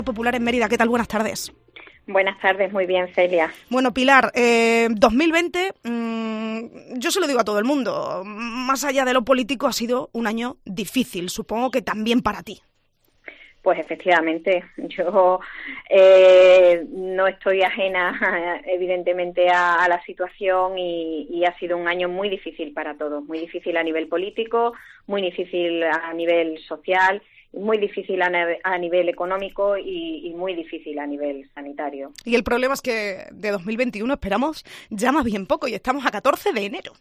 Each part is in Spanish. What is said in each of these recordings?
Popular en Mérida. ¿Qué tal? Buenas tardes. Buenas tardes, muy bien, Celia. Bueno, Pilar, 2020, yo se lo digo a todo el mundo, más allá de lo político ha sido un año difícil, supongo que también para ti. Pues efectivamente, yo no estoy ajena evidentemente a la situación y ha sido un año muy difícil para todos, muy difícil a nivel político, muy difícil a nivel social, muy difícil a nivel económico y muy difícil a nivel sanitario. Y el problema es que de 2021 esperamos ya más bien poco y estamos a 14 de enero.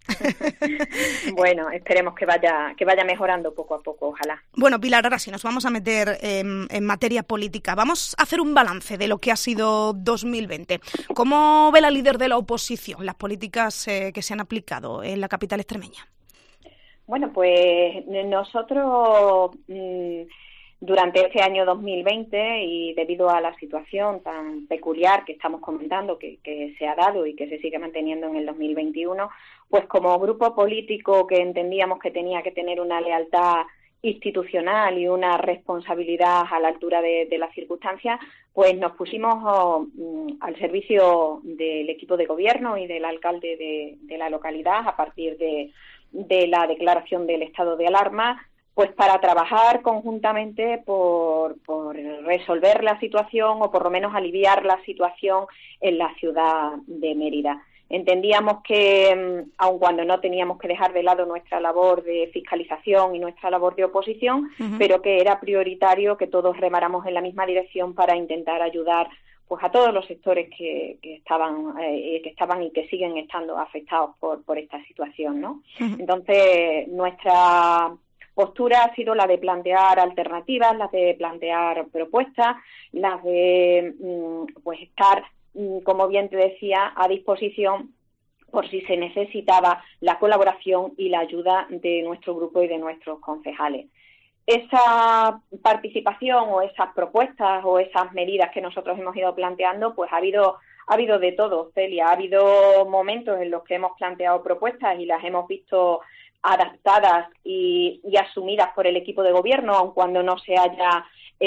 Bueno, esperemos que vaya mejorando poco a poco, ojalá. Bueno, Pilar, ahora sí nos vamos a meter en materia política. Vamos a hacer un balance de lo que ha sido 2020. ¿Cómo ve la líder de la oposición las políticas que se han aplicado en la capital extremeña? Bueno, pues nosotros durante este año 2020 y debido a la situación tan peculiar que estamos comentando, que se ha dado y que se sigue manteniendo en el 2021, pues como grupo político que entendíamos que tenía que tener una lealtad institucional y una responsabilidad a la altura de las circunstancias, pues nos pusimos al servicio del equipo de gobierno y del alcalde de la localidad a partir de la declaración del estado de alarma, pues para trabajar conjuntamente por resolver la situación o por lo menos aliviar la situación en la ciudad de Mérida. Entendíamos que, aun cuando no teníamos que dejar de lado nuestra labor de fiscalización y nuestra labor de oposición, pero que era prioritario que todos remáramos en la misma dirección para intentar ayudar pues a todos los sectores que estaban y que siguen estando afectados por esta situación, ¿no? Entonces, nuestra postura ha sido la de plantear alternativas, la de plantear propuestas, las de pues estar, como bien te decía, a disposición por si se necesitaba la colaboración y la ayuda de nuestro grupo y de nuestros concejales. Esa participación o esas propuestas o esas medidas que nosotros hemos ido planteando, pues ha habido de todo, Celia. Ha habido momentos en los que hemos planteado propuestas y las hemos visto adaptadas y asumidas por el equipo de gobierno, aun cuando no se haya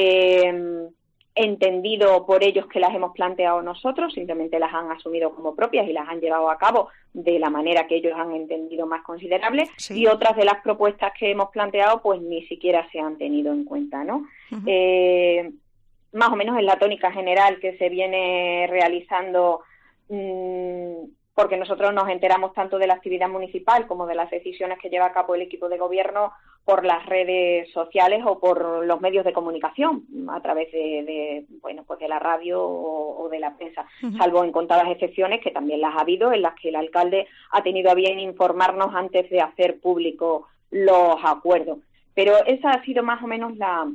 entendido por ellos que las hemos planteado nosotros, simplemente las han asumido como propias y las han llevado a cabo de la manera que ellos han entendido más considerable, sí. Y otras de las propuestas que hemos planteado pues ni siquiera se han tenido en cuenta, ¿no? Más o menos en la tónica general que se viene realizando, porque nosotros nos enteramos tanto de la actividad municipal como de las decisiones que lleva a cabo el equipo de gobierno por las redes sociales o por los medios de comunicación, a través de la radio o de la prensa, salvo en contadas excepciones, que también las ha habido, en las que el alcalde ha tenido a bien informarnos antes de hacer público los acuerdos. Pero esa ha sido más o menos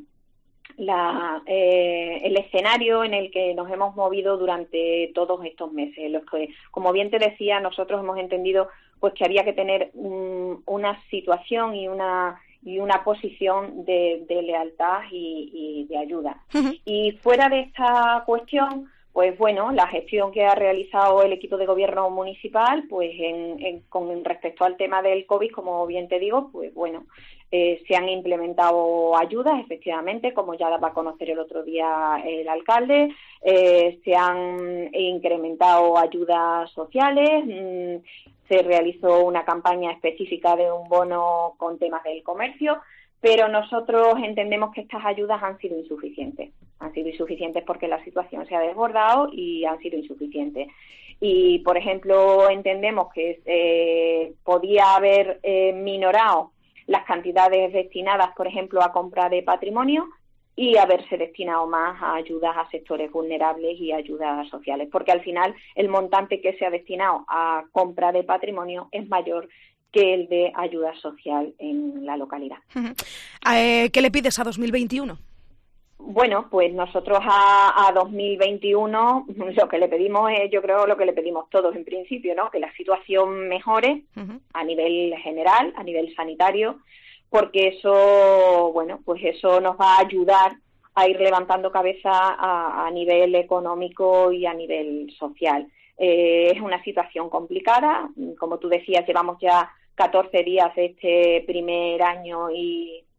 el escenario en el que nos hemos movido durante todos estos meses, en los que, como bien te decía, nosotros hemos entendido pues que había que tener una situación y una posición de lealtad y de ayuda. Y fuera de esta cuestión, pues bueno, la gestión que ha realizado el equipo de gobierno municipal, pues con respecto al tema del COVID, como bien te digo, pues bueno, se han implementado ayudas, efectivamente, como ya daba a conocer el otro día el alcalde, se han incrementado ayudas sociales, se realizó una campaña específica de un bono con temas del comercio, pero nosotros entendemos que estas ayudas han sido insuficientes. Han sido insuficientes porque la situación se ha desbordado y han sido insuficientes. Y, por ejemplo, entendemos que podía haber minorado las cantidades destinadas, por ejemplo, a compra de patrimonio y haberse destinado más a ayudas a sectores vulnerables y ayudas sociales, porque al final el montante que se ha destinado a compra de patrimonio es mayor que el de ayuda social en la localidad. ¿Qué le pides a 2021? Bueno, pues nosotros a 2021 lo que le pedimos es, yo creo, lo que le pedimos todos en principio, ¿no? Que la situación mejore a nivel general, a nivel sanitario, porque eso, bueno, pues eso nos va a ayudar a ir levantando cabeza a nivel económico y a nivel social. Es una situación complicada, como tú decías, llevamos ya 14 días de este primer año y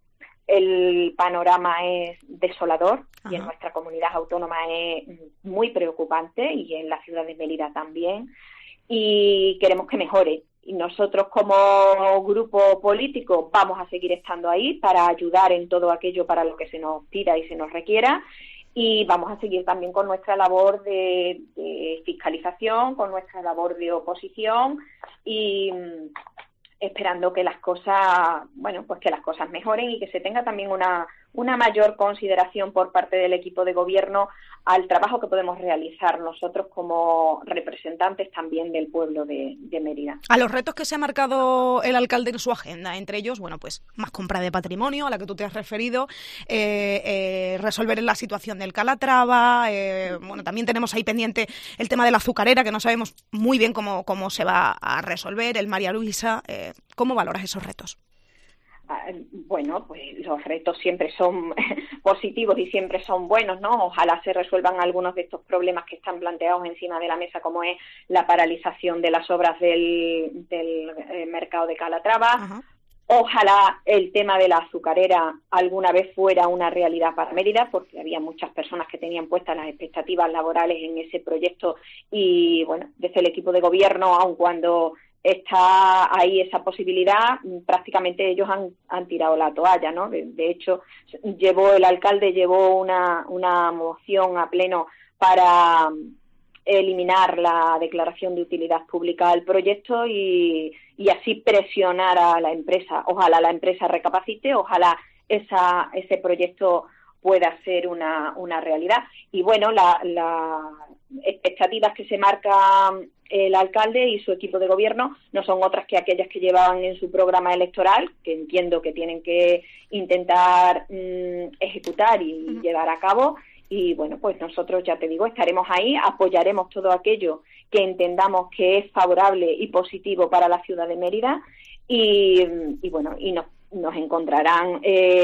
el panorama es desolador. Ajá. Y en nuestra comunidad autónoma es muy preocupante y en la ciudad de Mérida también. Y queremos que mejore. Y nosotros como grupo político vamos a seguir estando ahí para ayudar en todo aquello para lo que se nos pida y se nos requiera. Y vamos a seguir también con nuestra labor de fiscalización, con nuestra labor de oposición y esperando que las cosas, bueno, pues que las cosas mejoren y que se tenga también una mayor consideración por parte del equipo de gobierno al trabajo que podemos realizar nosotros como representantes también del pueblo de Mérida. A los retos que se ha marcado el alcalde en su agenda, entre ellos, bueno, pues más compra de patrimonio, a la que tú te has referido, resolver la situación del Calatrava, bueno, también tenemos ahí pendiente el tema de la azucarera, que no sabemos muy bien cómo se va a resolver, el María Luisa. ¿Cómo valoras esos retos? Bueno, pues los retos siempre son positivos y siempre son buenos, ¿no? Ojalá se resuelvan algunos de estos problemas que están planteados encima de la mesa, como es la paralización de las obras del mercado de Calatrava. Ajá. Ojalá el tema de la azucarera alguna vez fuera una realidad para Mérida, porque había muchas personas que tenían puestas las expectativas laborales en ese proyecto y, bueno, desde el equipo de gobierno, aun cuando está ahí esa posibilidad, prácticamente ellos han tirado la toalla, ¿no? De hecho, el alcalde llevó una moción a pleno para eliminar la declaración de utilidad pública al proyecto y así presionar a la empresa. Ojalá la empresa recapacite, ojalá ese proyecto pueda ser una realidad. Y bueno, las expectativas que se marca el alcalde y su equipo de gobierno no son otras que aquellas que llevaban en su programa electoral, que entiendo que tienen que intentar ejecutar y llevar a cabo. Y bueno, pues nosotros, ya te digo, estaremos ahí, apoyaremos todo aquello que entendamos que es favorable y positivo para la ciudad de Mérida y bueno, y nos encontrarán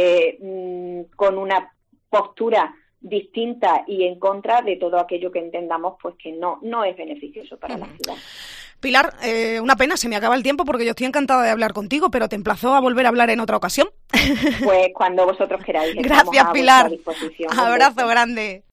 con una postura distinta y en contra de todo aquello que entendamos pues que no es beneficioso para la ciudad. Pilar, una pena, se me acaba el tiempo porque yo estoy encantada de hablar contigo, pero te emplazo a volver a hablar en otra ocasión. Pues cuando vosotros queráis. Gracias, Pilar. A vuestra disposición. Abrazo grande.